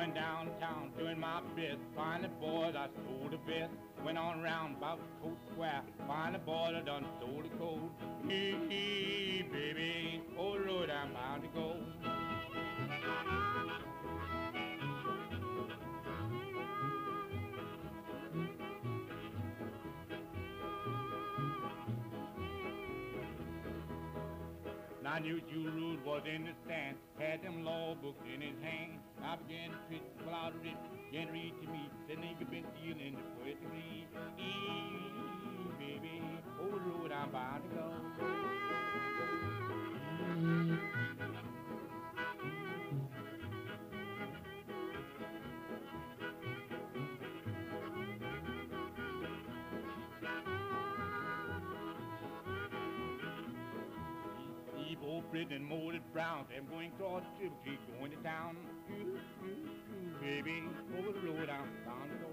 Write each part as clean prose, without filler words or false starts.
went downtown doing my best. Find the boys, I stole the vest. Went on round about Coat Square. Find the boys, I done stole the coat. Hey, baby, oh Lord, I'm bound to go. I knew Jewel Root was in the stand, had them law books in his hand. I began to pitch, pull out of it, began to read to me, the nigga been stealing the poetry. Baby, oh Lord, I'm bound to go. Old Britain and molded Browns. I'm going across the Silver Creek, going to town. Baby, over the road, I'm bound to go.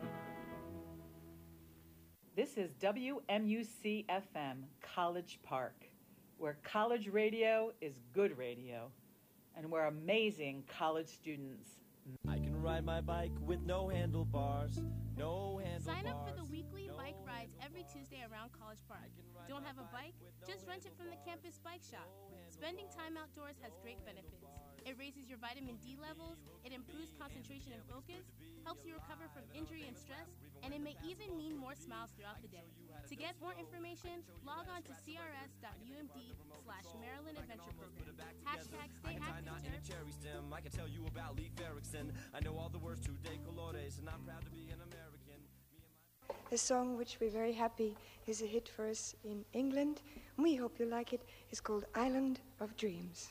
This is WMUC-FM, College Park, where college radio is good radio, and where amazing college students. I can ride my bike with no handlebars, no handlebars. Sign up for the weekly bike rides every Tuesday around College Park. Don't have a bike? Just rent it from the campus bike shop. Spending time outdoors has great benefits. It raises your vitamin D levels, it improves concentration and focus, helps you recover from injury and stress, and it may even mean more smiles throughout the day. To get more information, log on to crs.umd/Maryland Adventure Program. Hashtag stay active. Cherry stem. I can tell you about Leif Erikson. I know all the words to De Colores, and I'm proud to be an American. A song which we're very happy is a hit for us in England. We hope you like it. It's called Island of Dreams.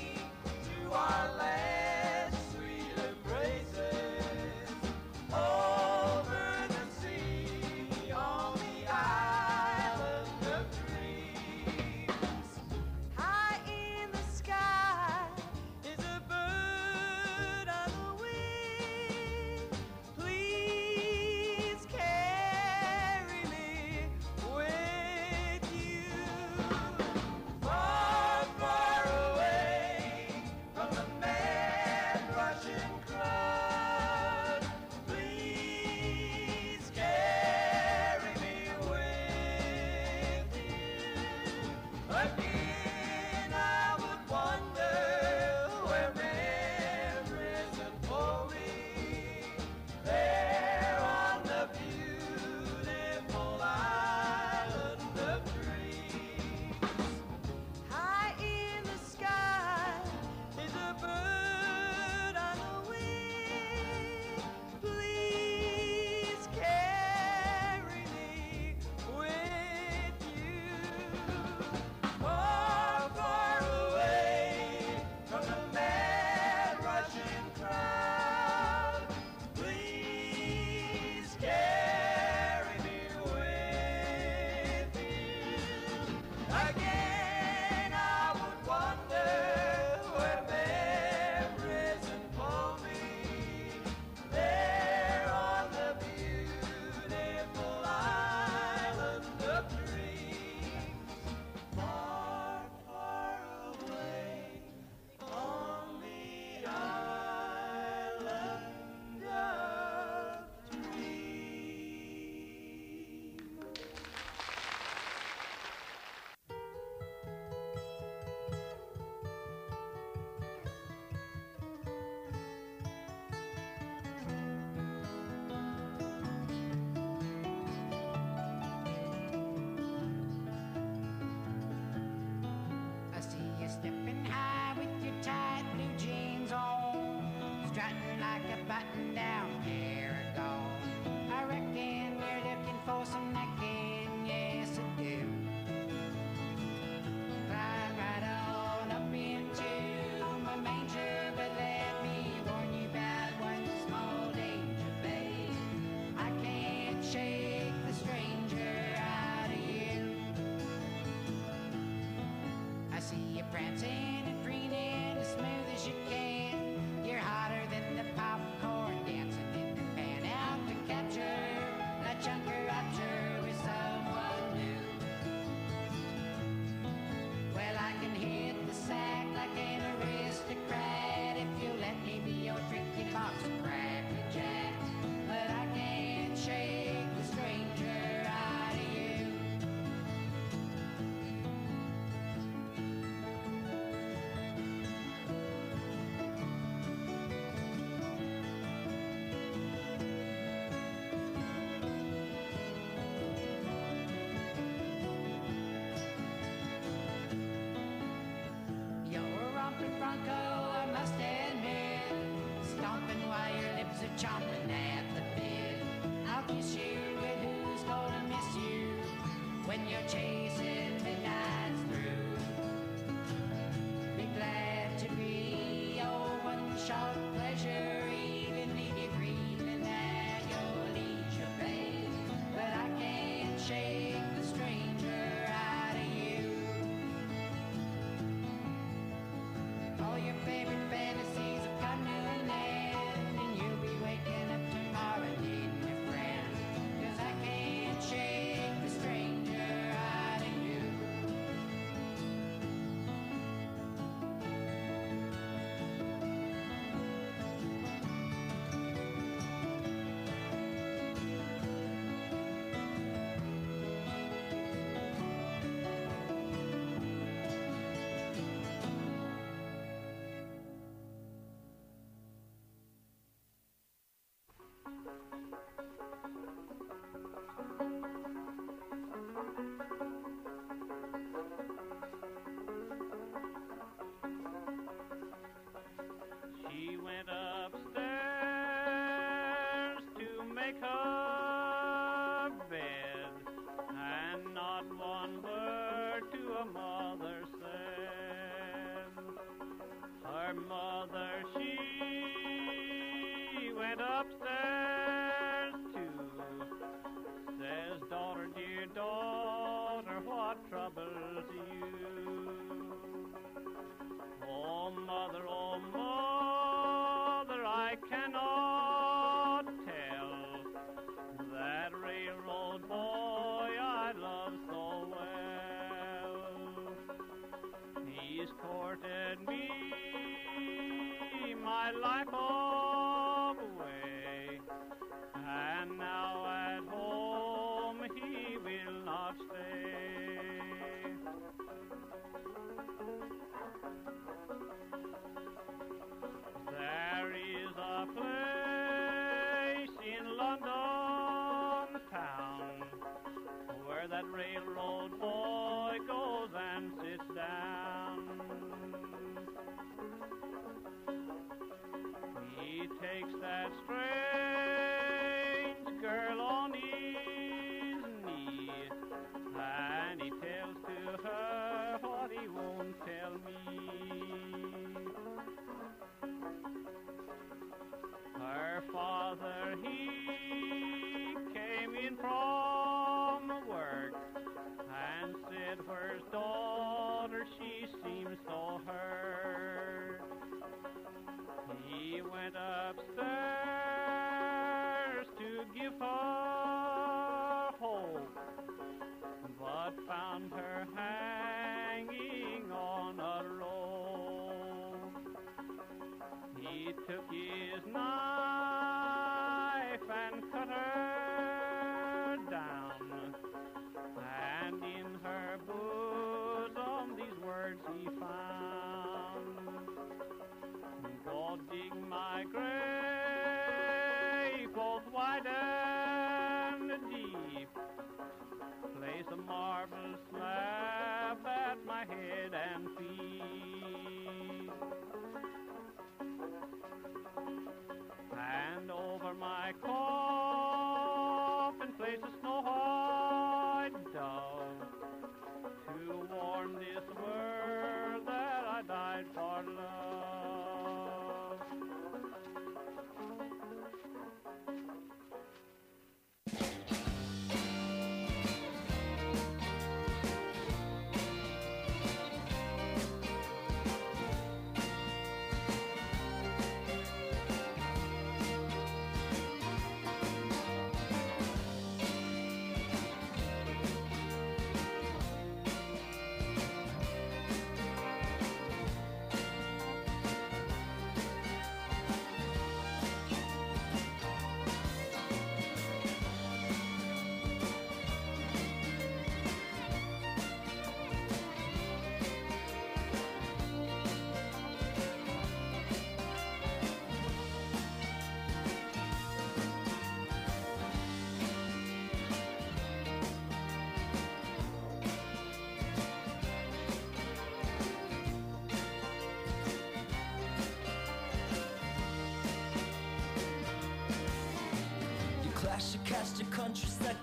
Oh chomping at the bit. I'll kiss you, but who's gonna miss you when you're chasing midnight's through? Be glad to be your one short pleasure, even if you're grieving at your leisure pain. But I can't shake the stranger out of you. All your favorite fantasies have come to an end, and you'll be waking up tomorrow needing a friend. 'Cause I can't shake the stranger out of you. She went upstairs to make her bed, and not one word to a mother said. Her mother, she went upstairs too. Says, daughter, dear daughter, what troubles you? Oh, mother, I cannot tell that railroad boy I love so well. He's courted me my life away, and now at home he will not stay. There is a place in London town where that railroad boy goes and sits down. He takes that strange girl on his knee, and he tells to her what he won't tell me. Her father, he came in from work and said, where's daughter? She seems so hurt. He went upstairs to give her hope, but found her hanging on a rope. He took his knife and cut her down, and in her bosom these words he found. Go dig my grave, both wide and deep. Place a marble slab at my head and feet. And over my coffin place a snow white dove, to warn this world that I died for love.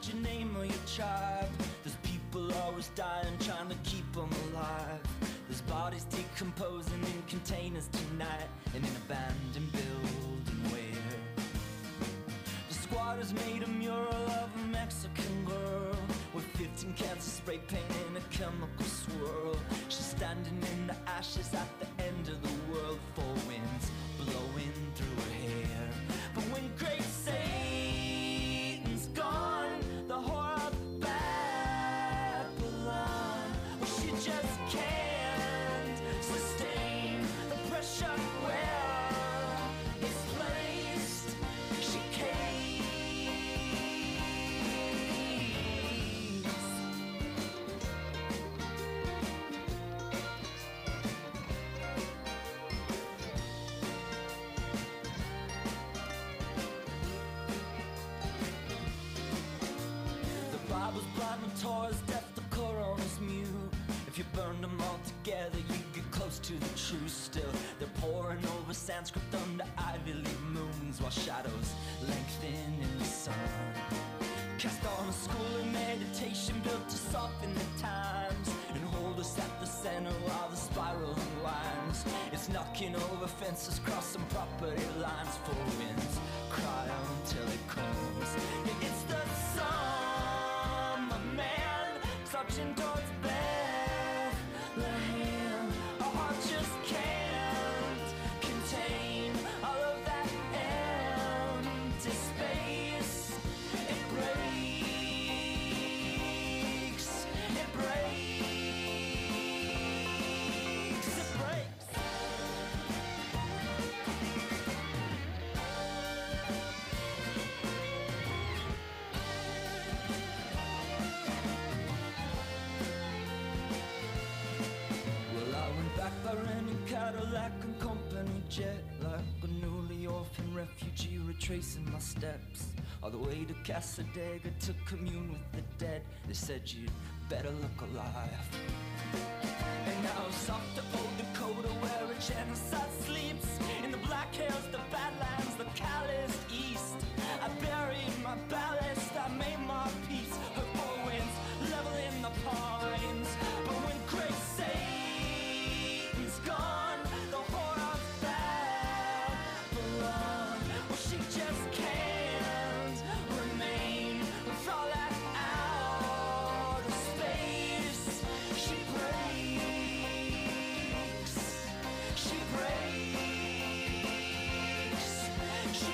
out your name or your tribe. There's people always dying, trying to keep them alive. There's bodies decomposing in containers tonight, in an abandoned building where the squatters made a mural of a Mexican girl with 15 cans of spray paint in a chemical swirl. She's standing in the ashes at the end of the world, four winds blowing through her hair. But when great Satan's gone, the whore of Babylon, well, she just can't sustain the pressure where it's placed. She caves. The Bible's blind and Torah's deaf, the Koran's mute. If you burned them all together, you get close to the truth. Still, they're poring over Sanskrit under Ivy League moons, while shadows lengthen in the sun. Cast on a school of meditation built to soften the times and hold us at the center while the spiral unwinds. It's knocking over fences, crossing property lines. Four winds cry until it comes. Yeah, it's the summer man slouching towards Bethlehem. Our heart just can't contain all of that empty space. It breaks. It breaks. It breaks. Well, I went back by renting Cadillac and company jet, like a newly orphaned refugee retracing my steps all the way to Casadega to commune with the dead. They said you'd better look alive. And now soft to old Dakota, where a genocide sleeps, in the Black Hills, the Badlands, the calloused East. I buried my ballast, I made my peace. Her four winds leveling the pines. But when great Satan's gone, the whore of Babylon, well, she just can't remain with all that outer space. She breaks. She breaks. She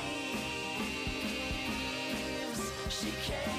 caves. She caves.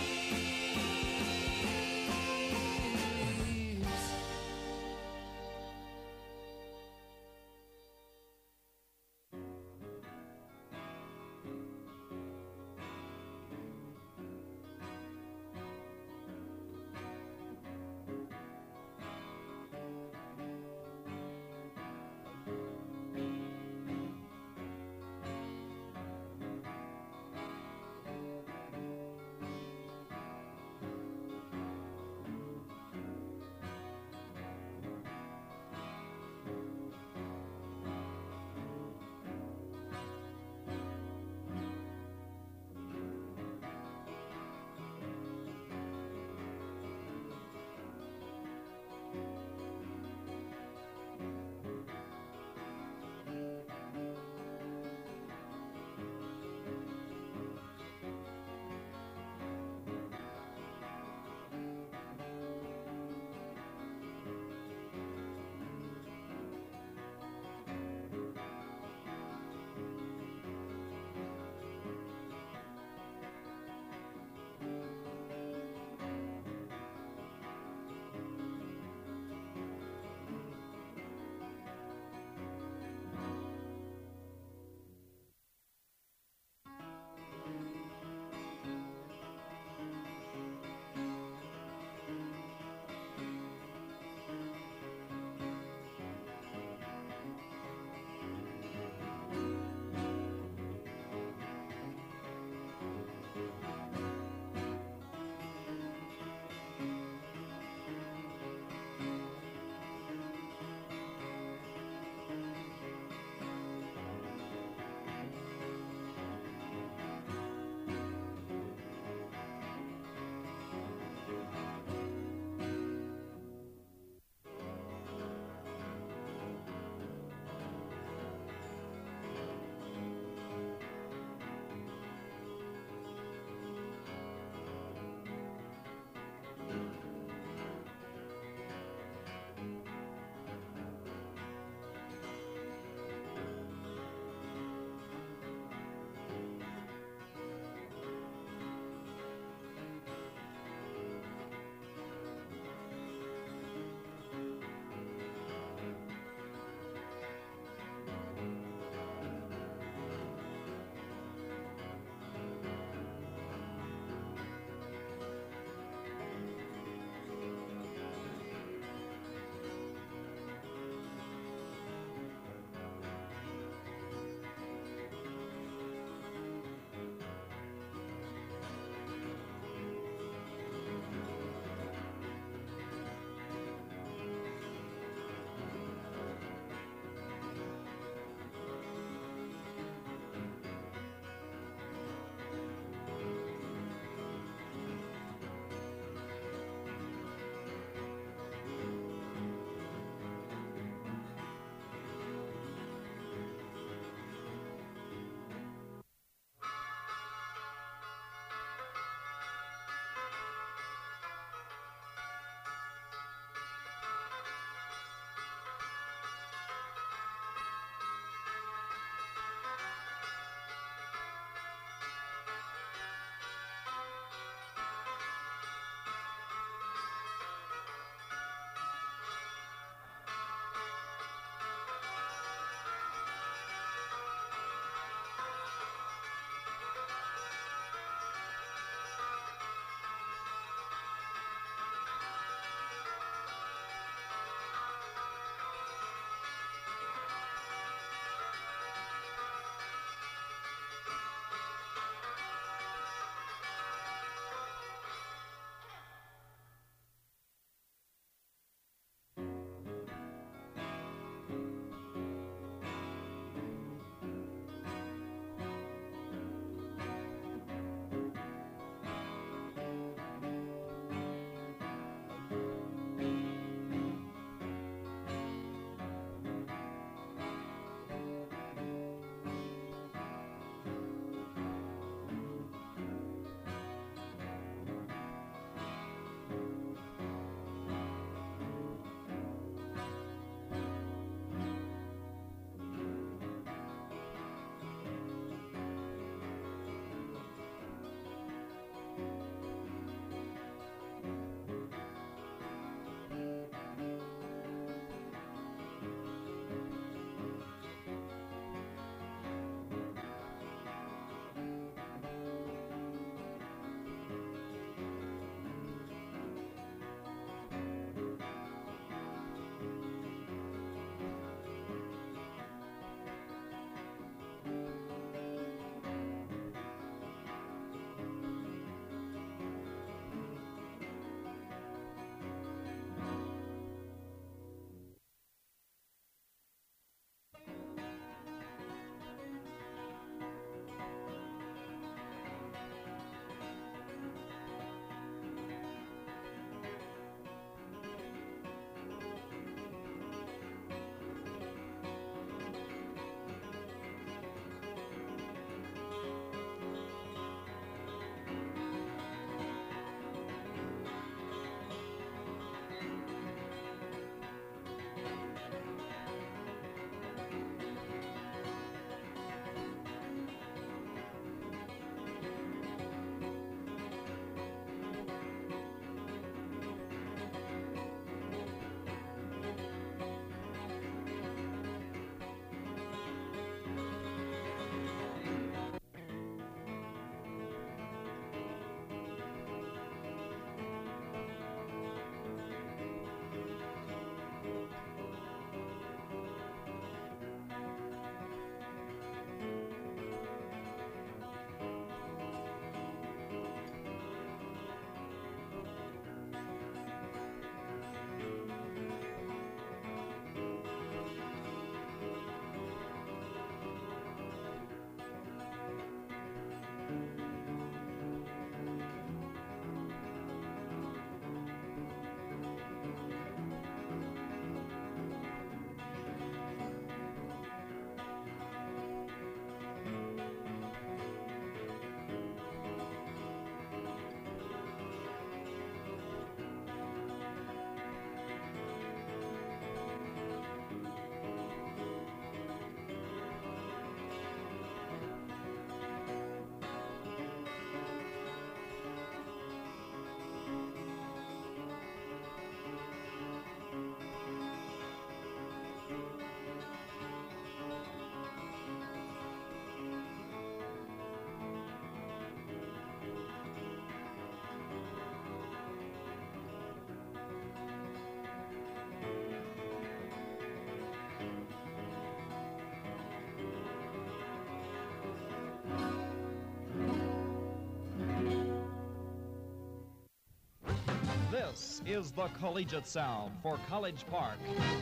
This is the collegiate sound for College Park.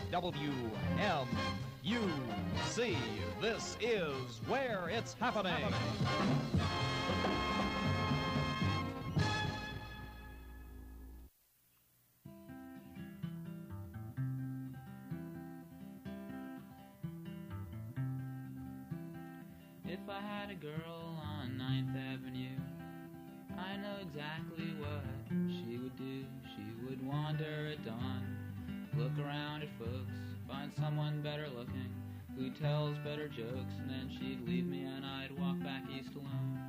WMUC. This is where it's happening. If I had a girl on 9th Avenue, I know exactly what she would do. She would wander at dawn, look around at folks, find someone better looking, who tells better jokes, and then she'd leave me and I'd walk back east alone.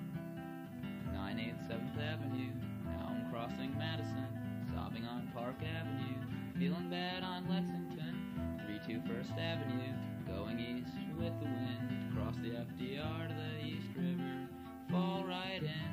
9/8 7th Avenue, now I'm crossing Madison, sobbing on Park Avenue, feeling bad on Lexington, 3-2 First Avenue, going east with the wind, cross the FDR to the East River, fall right in.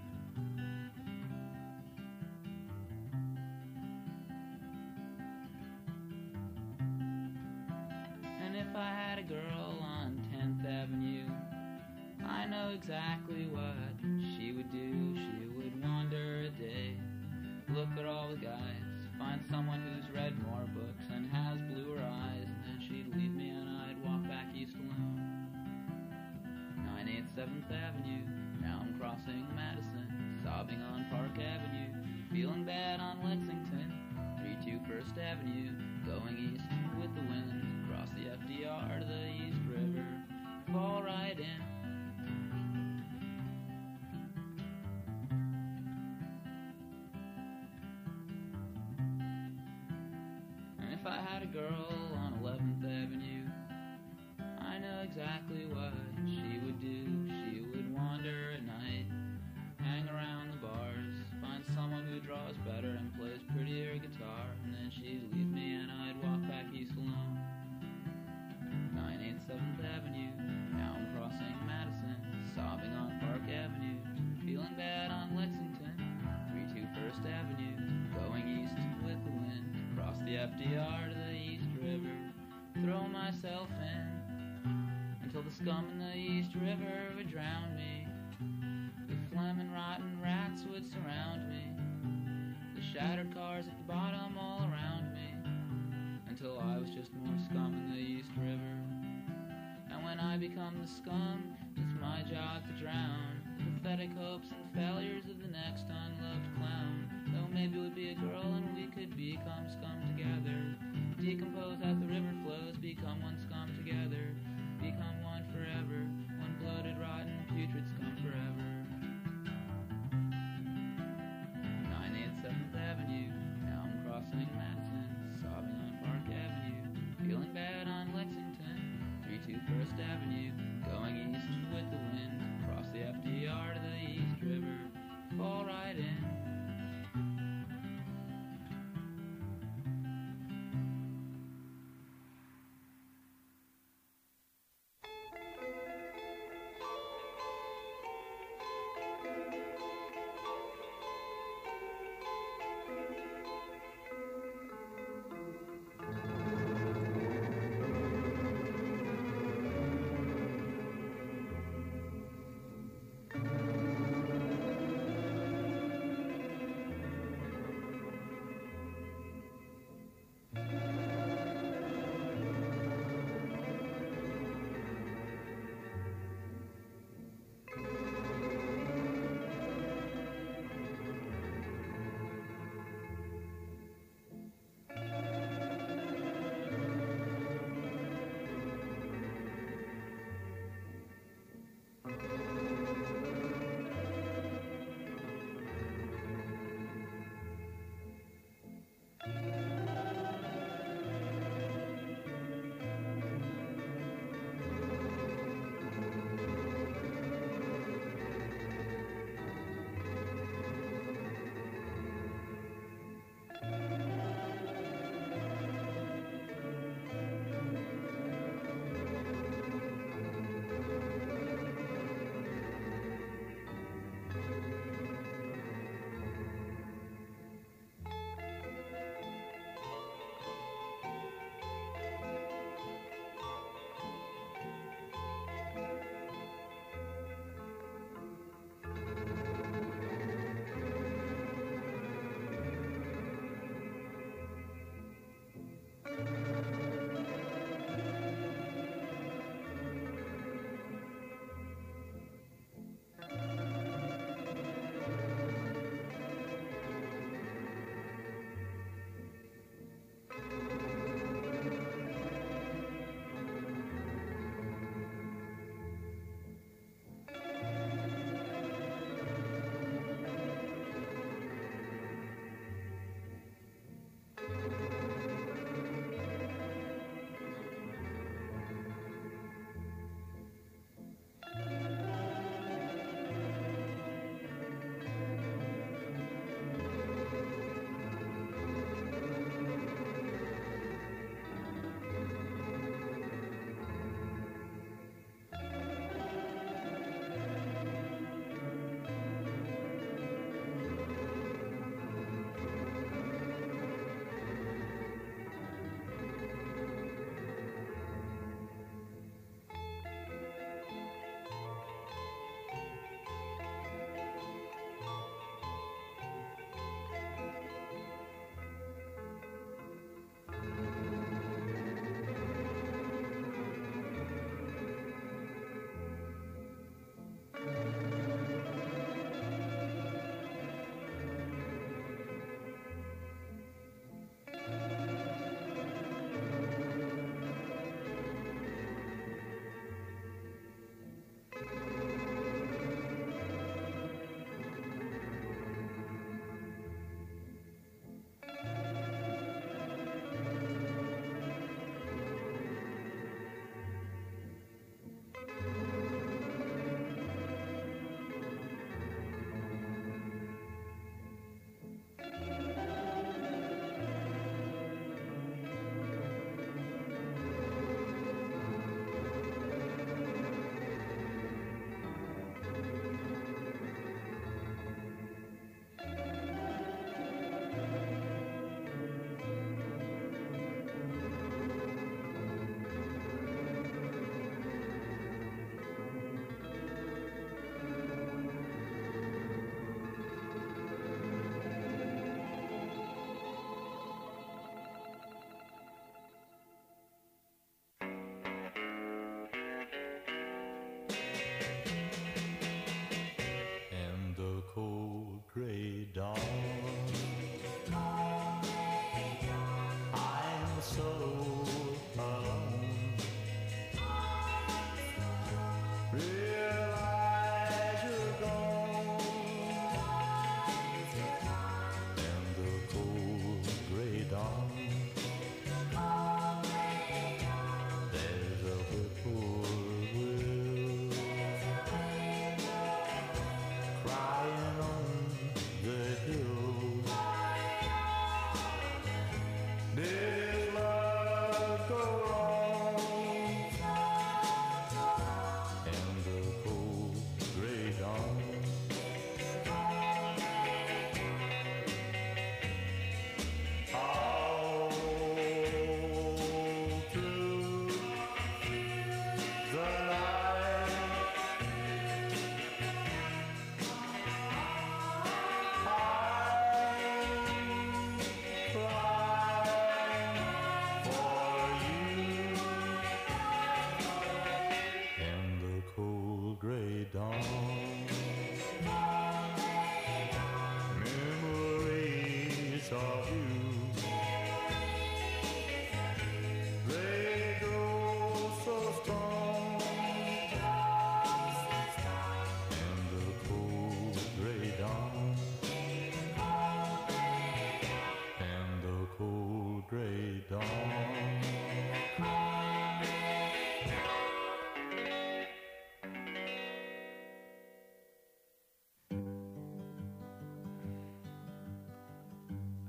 And if I had a girl on 10th Avenue, I know exactly what she would do. She would wander a day, look at all the guys, find someone who's read more books and has bluer eyes, and then she'd leave me and I'd walk back east alone. 9/8 7th Avenue, now I'm crossing Madison, sobbing on Park Avenue, feeling bad on Lexington, 3-2 First Avenue, going east with the wind, cross the FDR to the East River, fall right in. And if I had a girl on 11th Avenue, I know exactly what she would do. She would wander at night, hang around the bars, find someone who draws better and plays prettier guitar, and then she'd leave me and I'd walk back east alone. 9/8 7th Avenue, now I'm crossing Madison, sobbing on Park Avenue, feeling bad on Lexington, 3-2 First Avenue, going east with the wind, cross the FDR to the East River, throw myself in, until the scum in the East River would drown me. The phlegm and rotten rats would surround me, the shattered cars at the bottom all around me, until I was just more scum in the East River. And when I become the scum, it's my job to drown the pathetic hopes and failures of the next unloved clown. Though maybe we'd be a girl and we could become scum together, decompose as the river flows, become one scum together, become one forever, one bloated, rotten, putrid scum forever. 9/8 7th Avenue, now I'm crossing Madison, sobbing on Park Avenue, feeling bad on Lexington, 3-2 First Avenue, going east with the wind, cross the FDR to the East River, fall right in.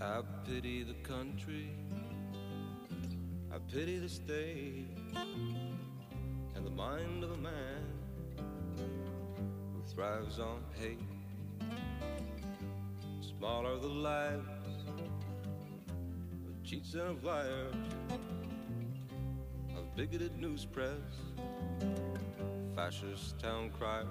I pity the country, I pity the state, and the mind of a man who thrives on hate. Small are the lives of cheats and of liars, of bigoted news press, fascist town crier.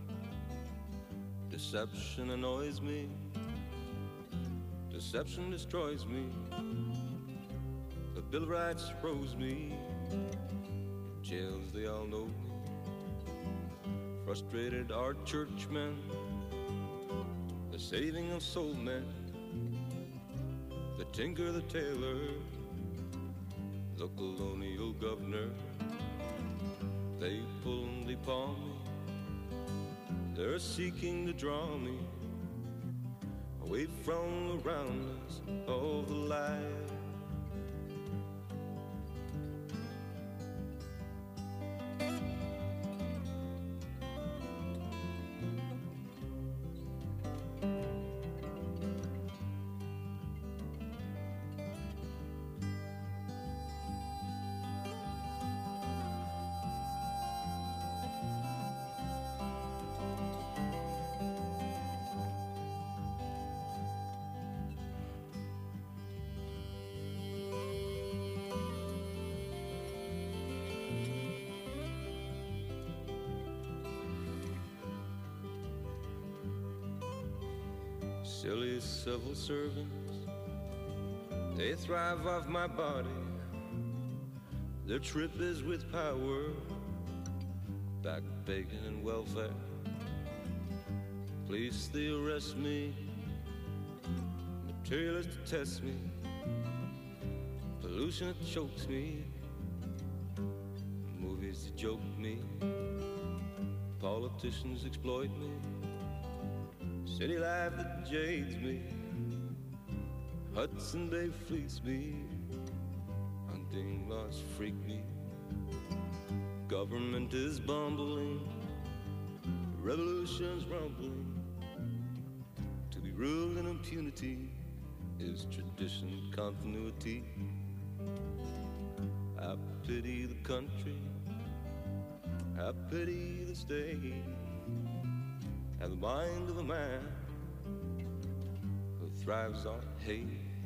Deception annoys me, deception destroys me. The Bill of Rights froze me, jails they all know me. Frustrated are churchmen, the saving of soul men, the tinker, the tailor, the colonial governor. They pull and they paw me, they're seeking to draw me away from the roundness of the light. Silly civil servants, they thrive off my body. Their trip is with power, back bacon and welfare. Police, they arrest me, materialists test me, pollution it chokes me, movies they joke me, politicians exploit me, city life that jades me, Hudson Bay fleece me, hunting laws freak me, government is bumbling, revolution's rumbling, to be ruled in impunity is tradition continuity. I pity the country, I pity the state, and the mind of a man who thrives on hate.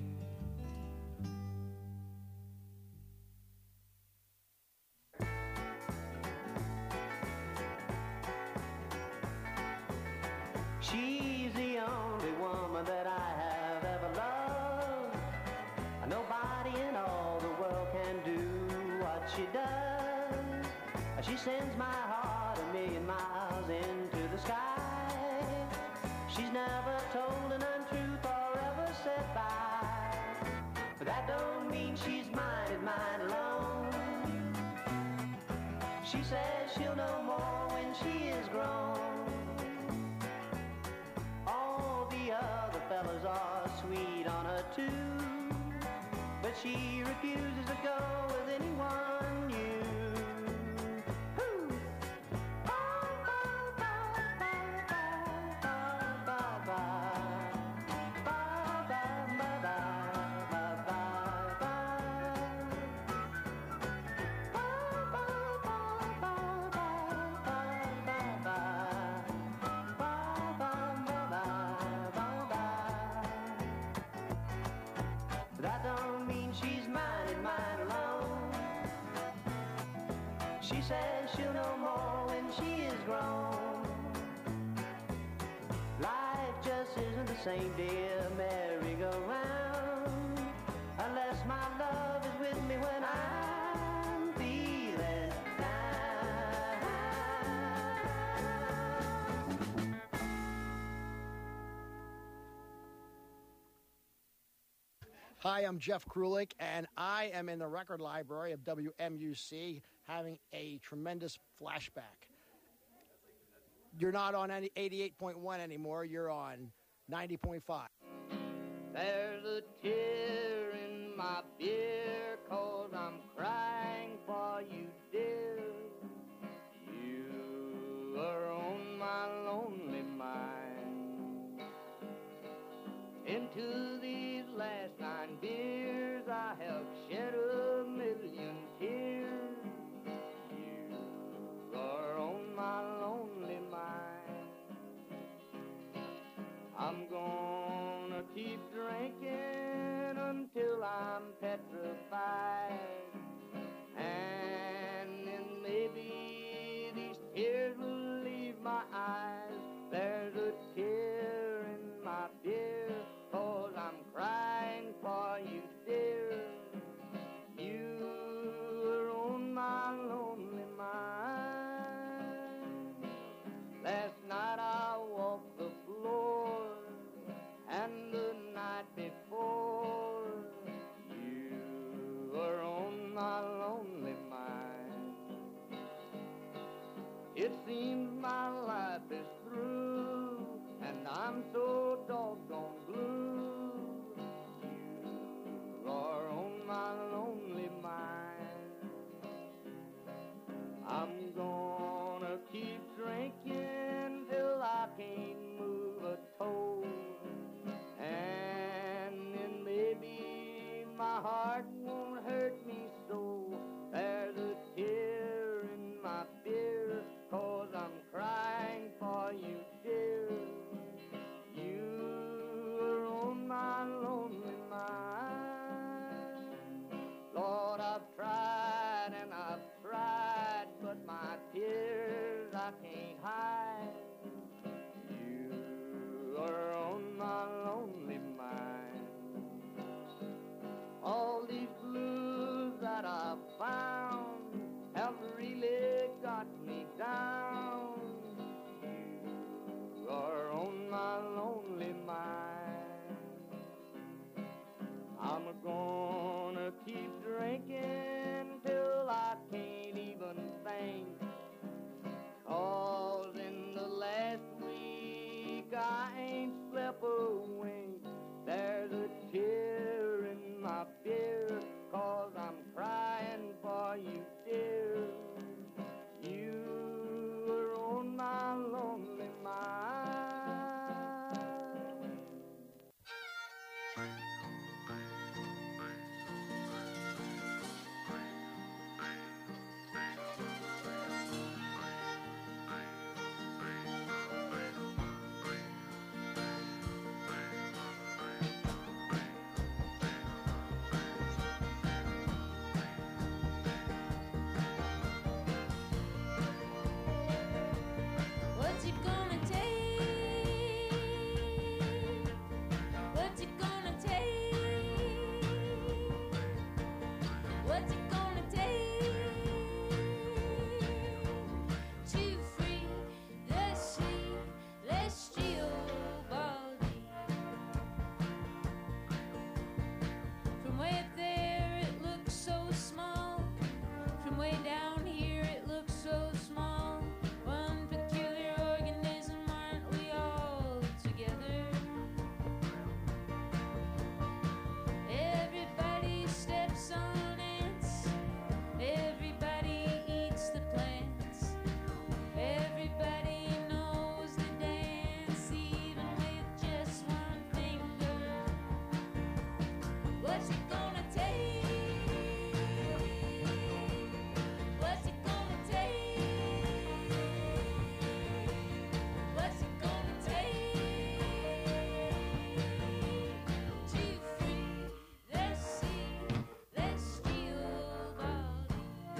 She's the only woman that I have ever loved. Nobody in all the world can do what she does. She sends my heart a million miles into the sky. She's never told an untruth or ever said bye. But that don't mean she's mine alone. She says she'll know more when she is grown. All the other fellas are sweet on her too, but she refuses to go with anyone new. That don't mean she's mine alone. She says she'll know more when she is grown. Life just isn't the same, dear merry-go-round, unless my love is with me when I'm feeling down. Hi, I'm Jeff Krulik, and I am in the record library of WMUC having a tremendous flashback. You're not on any 88.1 anymore. You're on 90.5. There's a tear in my beer 'cause I'm crying for you, dear. You are on my lonely mind. Into these last I'm gonna keep drinking until I'm petrified. And then maybe these tears will leave my eyes. There's a tear in my beer, 'cause I'm crying for you, dear. You were on my lonely mind. Last night I walked the floor, and the night before, you were on my lonely mind. It seems my life is through, and I'm so doggone blue. You are on my lonely mind. I'm gonna keep drinking till I can't move a toe, and then maybe my heart won't hurt me so. There's a tear in my beer, 'cause I'm crying for you, dear. You are on my lonely mind. Lord, I've tried and I've tried, but my tears I can't hide. You are on my lonely mind. All these blues that I've found have really got me down. You are on my lonely mind. I'm gonna keep drinking till I can't even think, 'cause in the last week I ain't slept a wink. There's a tear in my beer, 'cause I'm crying for you, dear. You are on my lonely mind. What's it gonna take? What's it gonna take? What's it gonna take to free the celestial body? From way up there it looks so small. From way down here it looks so small. One peculiar organism, aren't we all together? Everybody steps on ants. Everybody eats the plants. Everybody knows the dance, even with just one finger. What's it gonna take? What's it gonna take? What's it gonna take to free the celestial body?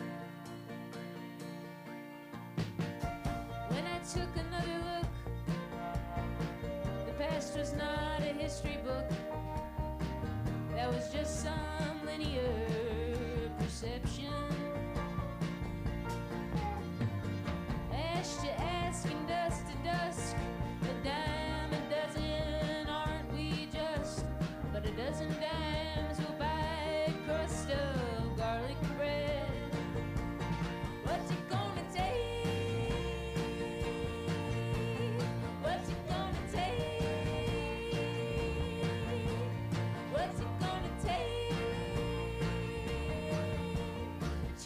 When I took another look, the past was not a history book. That was just some linear perception. Ash to ask and dust to dusk, a dime a dozen, aren't we just? But a dozen dimes will buy a crust of garlic bread. What's it gonna take? What's it gonna take? What's it gonna take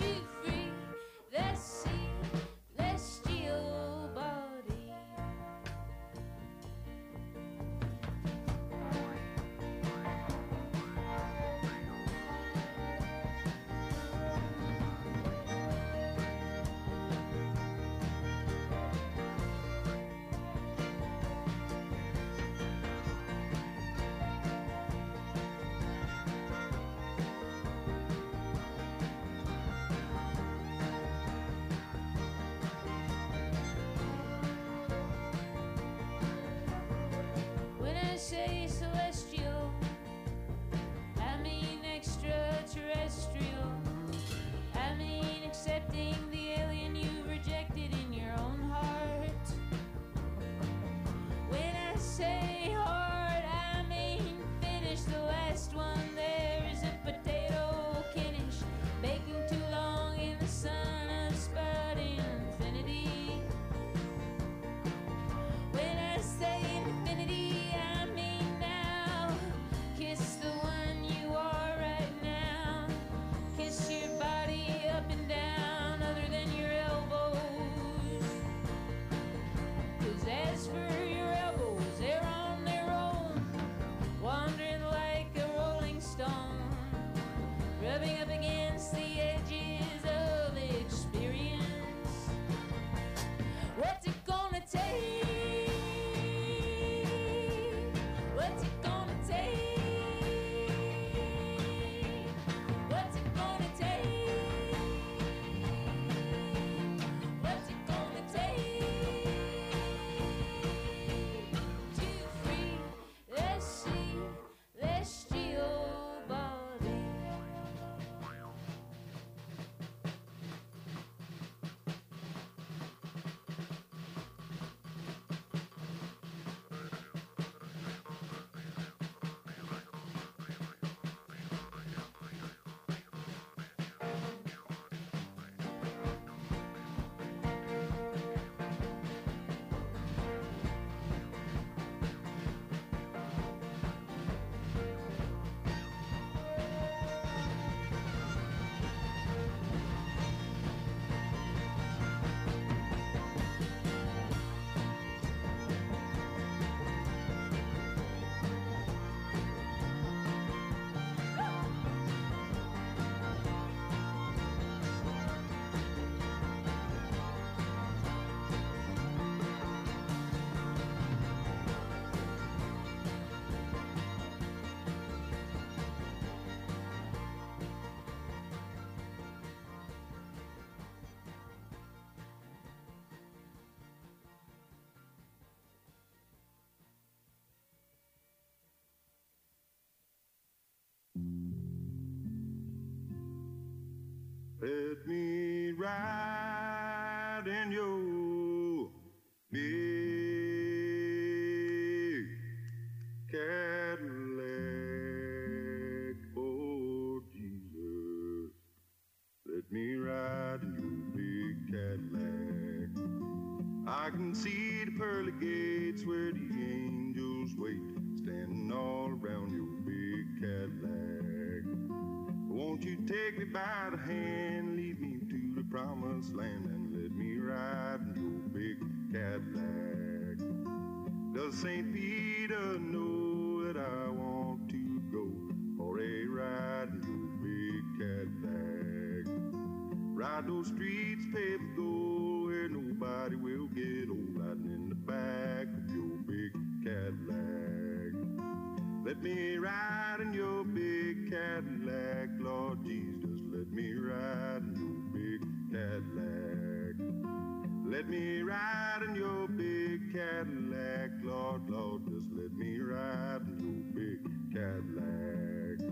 I can see the pearly gates where the angels wait, standing all around your big Cadillac. Won't you take me by the hand, lead me to the promised land, and let me ride in your big Cadillac? Does St. Peter know that I want to go for a ride in your big Cadillac? Ride those streets paved with gold where nobody will get old, riding in the back of your big Cadillac. Let me ride in your big Cadillac, Lord Jesus, let me ride in your big Cadillac. Let me ride in your big Cadillac, Lord, Lord, just let me ride in your big Cadillac.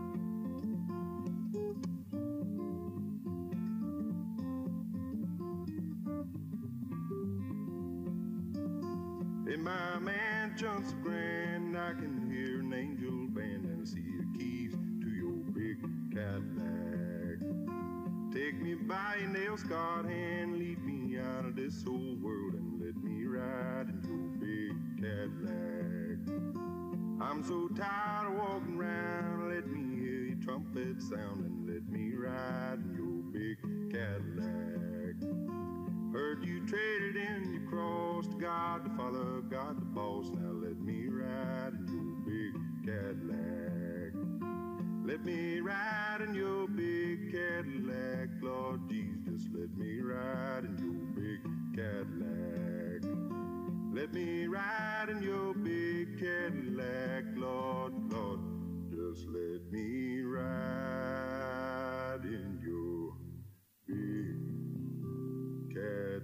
In my mansion's so grand, I can hear an angel band and see the keys to your big Cadillac. Take me by your nail-scarred hand, lead me out of this old world, and let me ride in your big Cadillac. I'm so tired of walking around, let me hear your trumpet sound, and let me ride in your big Cadillac. Heard you traded in your cross to God the Father, God the boss. Now let me ride in your big Cadillac. Let me ride in your big Cadillac, Lord Jesus, let me ride in your big Cadillac. Let me ride in your big Cadillac, Lord, Lord, just let me ride in your big Cadillac.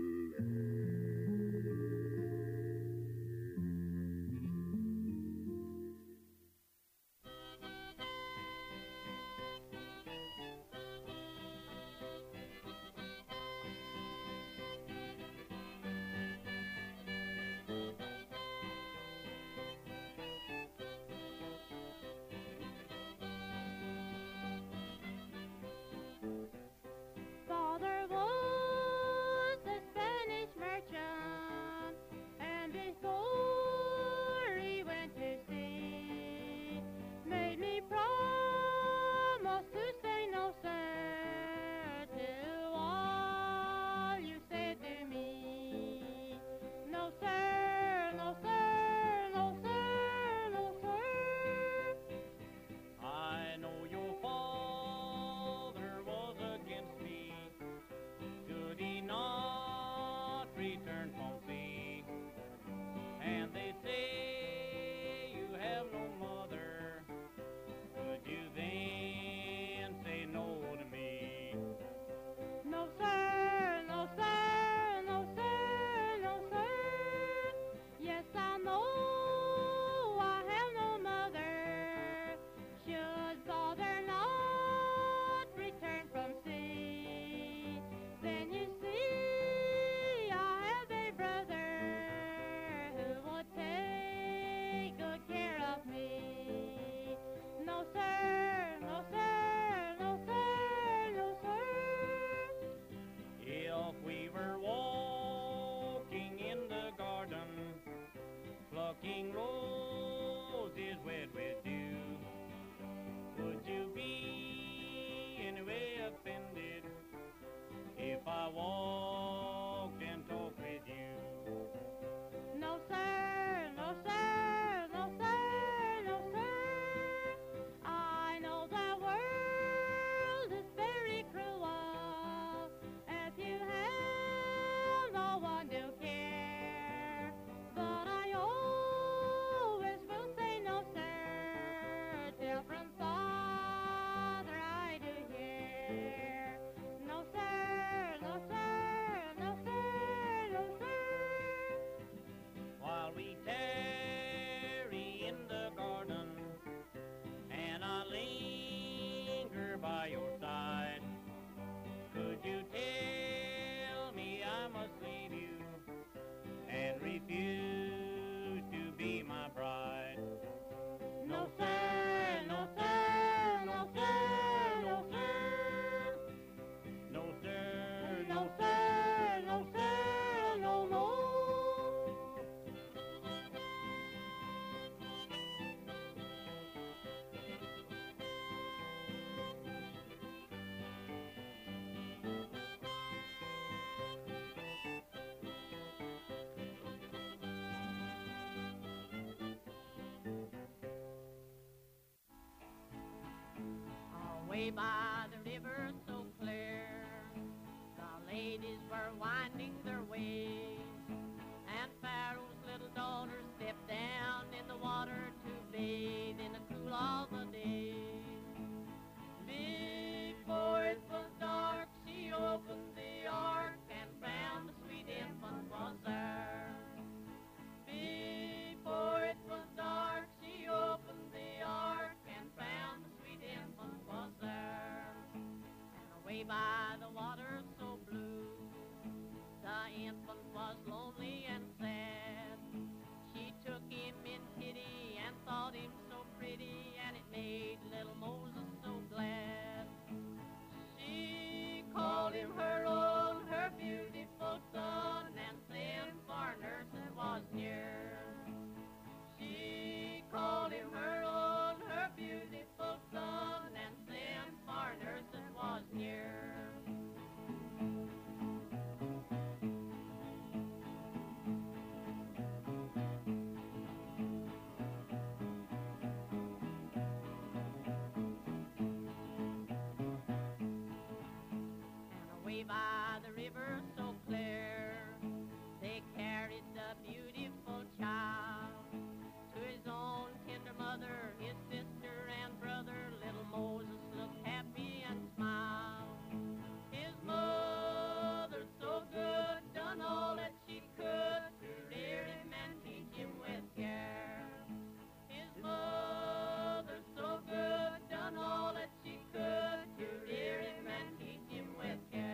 Father was a Spanish merchant, and before he went to sea, made me promise to say no, sir, to all you said to me. No, sir, no, sir, no, sir, no, sir. I know your father was against me. Could he not return from sea? And they say you have no mother. Could you then say no to me? No, sir, no, sir, no, sir, no, sir. Yes, I know I have no mother. Should father not return from sea, then you see I have a brother. away by the river so clear, the ladies were winding their ways, and Pharaoh's little daughter stepped down in the water to bathe in the cool of the day. Before it was dark, she opened the ark and found the sweet infant was there. Before it was dark, she opened the ark and found the sweet infant was there. And away by the water so blue, the infant was lonely and sad. She took him in pity and thought him so pretty, and it made little Moses so glad. She called him her own, her beautiful son, and sent for a nurse that was near. She called him her own, her beautiful son, and sent for a nurse that was near. Away by the river so clear, they carried the beautiful child to his own tender mother, his sister and brother. Little Moses looked happy and smiled. His mother so good, done all that she could to rear him and teach him with care. His mother so good, done all that she could to rear him and teach him with care.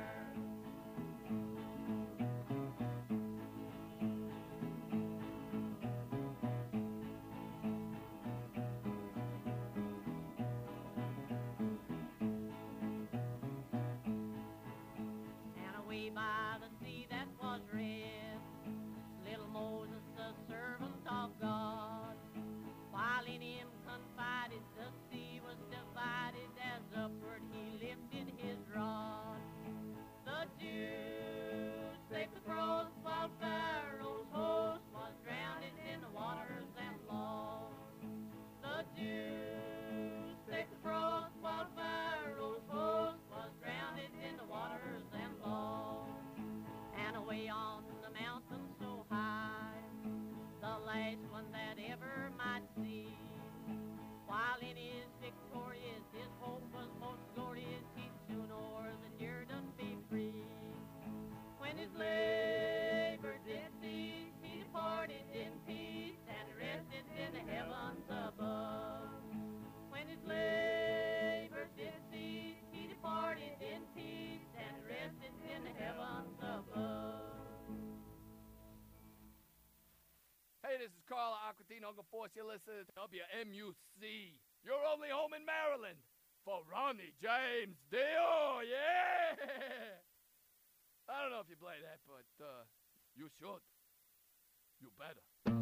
And away by the sea that was red, little Moses, the servant of God, while in him confided, the sea was divided as upward he lifted his rod. The Jews saved across while Pharaoh's host was drowned in the waters and lost. The Jews saved across while Pharaoh's host was drowned in the waters and lost. And away on the mountain so high, the last one that ever might see, while in his victorious, his hope was most glorious, he'd soon o'er the Jordan be free. When his labor did cease, he departed in peace and rested in the heavens above. When his labor did cease, he departed in peace and rested in the heavens above. Hey, this is Carla Aquatine Uncle Force. You're listening to WMUC. Your only home in Maryland. For Ronnie James Dio, yeah! I don't know if you play that, but you should. You better.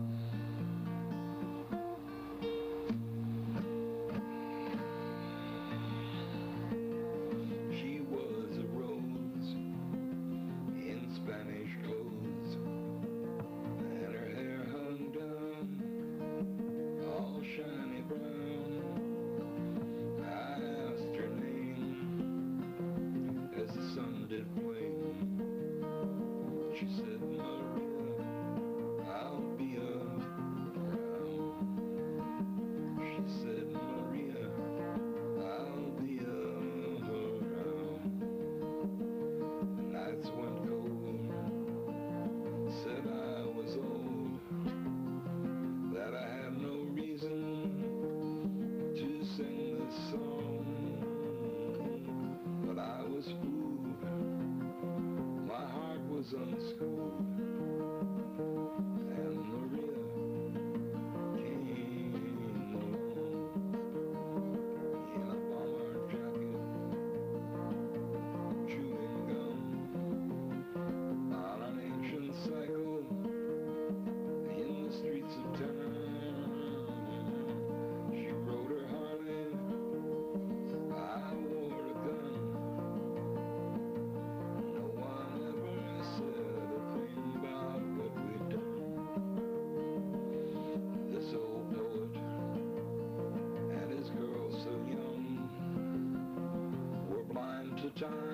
She was a rose in Spanish clothes, and her hair hung down, all shiny brown. I asked her name as the sun did flame. She said, Maria, I'll be around. She said, Maria, I'll be around. The nights went cold, said I was old, that I had no reason to sing this song. But I was fooled, my heart was unschooled. John